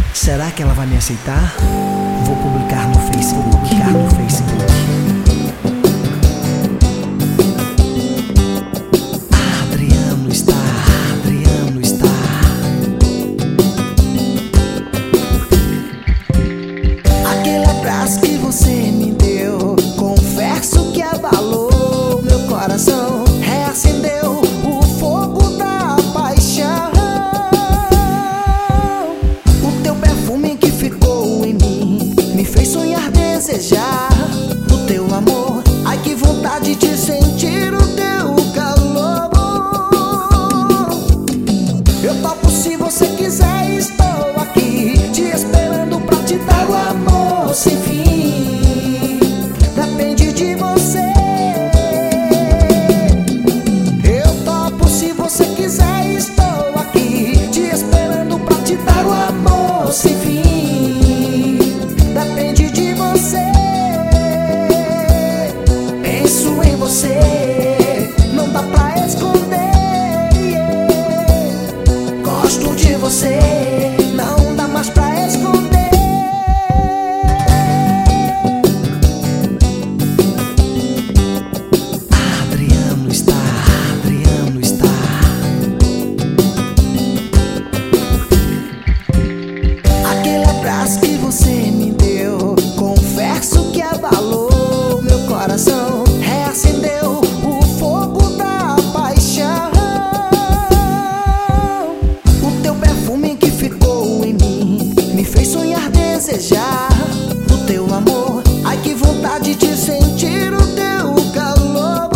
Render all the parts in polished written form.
Será que ela vai me aceitar? Vou publicar no Facebook. Adriano está. Aquele abraço que você me deu, confesso que abalou meu coração, reacendeu o fogo da paixão. O teu perfume que ficou em mim me fez sonhar, desejar o teu amor. Ai, que vontade de sentir o teu calor. Eu topo se você quiser, estou aqui te esperando pra te dar o amor sem fim. Depende de você. Eu topo se você quiser, estou aqui te esperando pra te dar o amor sem fim. Depende de você. Penso em você, não dá pra esconder. Gosto de você, não dá mais pra esconder. Adriano está. Aquele abraço que você me deu, confesso que abalou meu coração, reacendeu o fogo da paixão. O teu perfume que ficou em mim me fez sonhar, desejar o teu amor. Ai, que vontade de sentir o teu calor.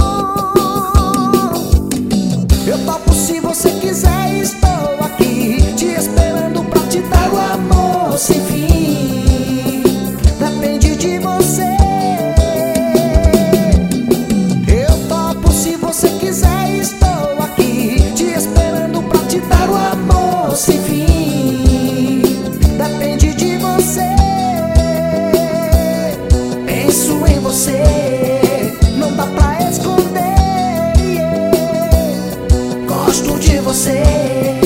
Eu topo se você quiser, estou aqui te esperando pra te dar o amor sem fim. Depende de você. Eu topo se você quiser, estou aqui te esperando pra te dar o amor sem fim. Depende de você. Penso em você, não dá pra esconder. Gosto de você,